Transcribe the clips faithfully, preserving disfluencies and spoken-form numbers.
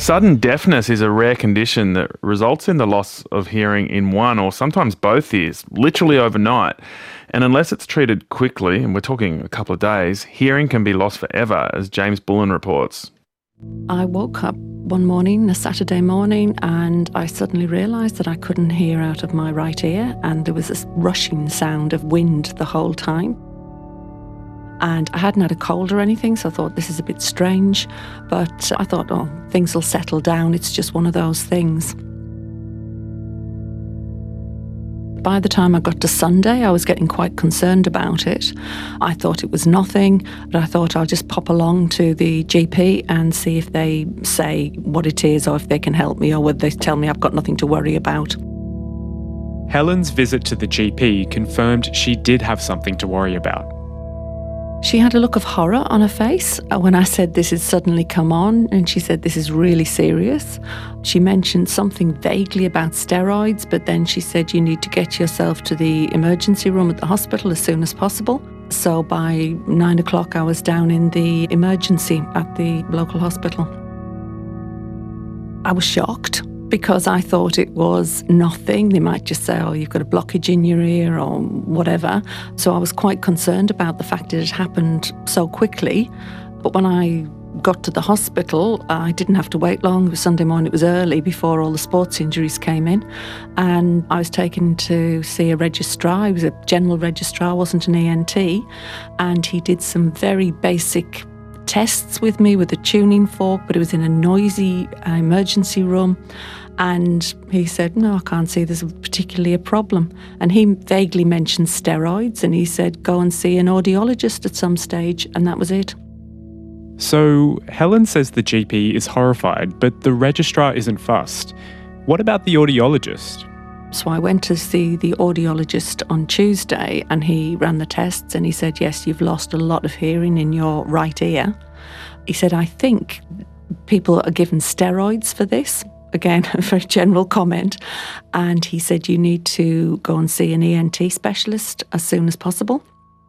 Sudden deafness is a rare condition that results in the loss of hearing in one or sometimes both ears, literally overnight. And unless it's treated quickly, and we're talking a couple of days, hearing can be lost forever, as James Bullen reports. I woke up one morning, a Saturday morning, and I suddenly realised that I couldn't hear out of my right ear, and there was this rushing sound of wind the whole time. And I hadn't had a cold or anything, so I thought this is a bit strange. But I thought, oh, things will settle down. It's just one of those things. By the time I got to Sunday, I was getting quite concerned about it. I thought it was nothing, but I thought I'll just pop along to the G P and see if they say what it is or if they can help me or whether they tell me I've got nothing to worry about. Helen's visit to the G P confirmed she did have something to worry about. She had a look of horror on her face when I said this had suddenly come on, and she said this is really serious. She mentioned something vaguely about steroids, but then she said you need to get yourself to the emergency room at the hospital as soon as possible. So by nine o'clock I was down in the emergency at the local hospital. I was shocked, because I thought it was nothing. They might just say, oh, you've got a blockage in your ear or whatever. So I was quite concerned about the fact that it happened so quickly. But when I got to the hospital, I didn't have to wait long. It was Sunday morning, it was early before all the sports injuries came in. And I was taken to see a registrar. He was a general registrar, wasn't an E N T. And he did some very basic tests with me with a tuning fork, but it was in a noisy uh, emergency room. And he said, no, I can't see there's particularly a problem. And he vaguely mentioned steroids, and he said, go and see an audiologist at some stage, and that was it. So Helen says the G P is horrified, but the registrar isn't fussed. What about the audiologist? So I went to see the audiologist on Tuesday, and he ran the tests, and he said, yes, you've lost a lot of hearing in your right ear. He said, I think people are given steroids for this. Again, a very general comment. And he said, you need to go and see an E N T specialist as soon as possible.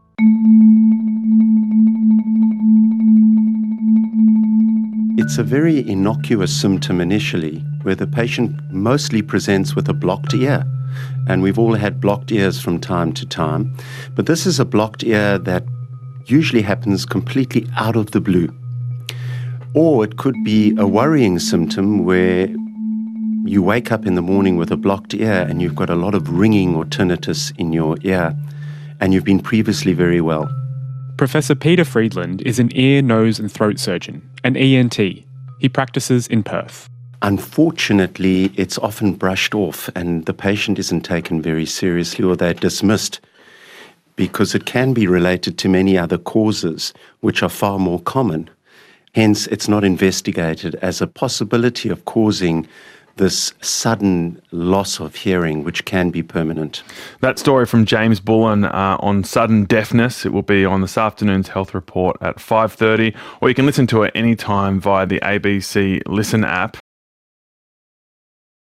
It's a very innocuous symptom initially, where the patient mostly presents with a blocked ear. And we've all had blocked ears from time to time. But this is a blocked ear that usually happens completely out of the blue. Or it could be a worrying symptom where you wake up in the morning with a blocked ear and you've got a lot of ringing or tinnitus in your ear, and you've been previously very well. Professor Peter Friedland is an ear, nose and throat surgeon, an E N T. He practices in Perth. Unfortunately, it's often brushed off and the patient isn't taken very seriously, or they're dismissed, because it can be related to many other causes which are far more common. Hence, it's not investigated as a possibility of causing this sudden loss of hearing, which can be permanent. That story from James Bullen uh, on sudden deafness, it will be on this afternoon's Health Report at five thirty, or you can listen to it anytime via the A B C Listen app.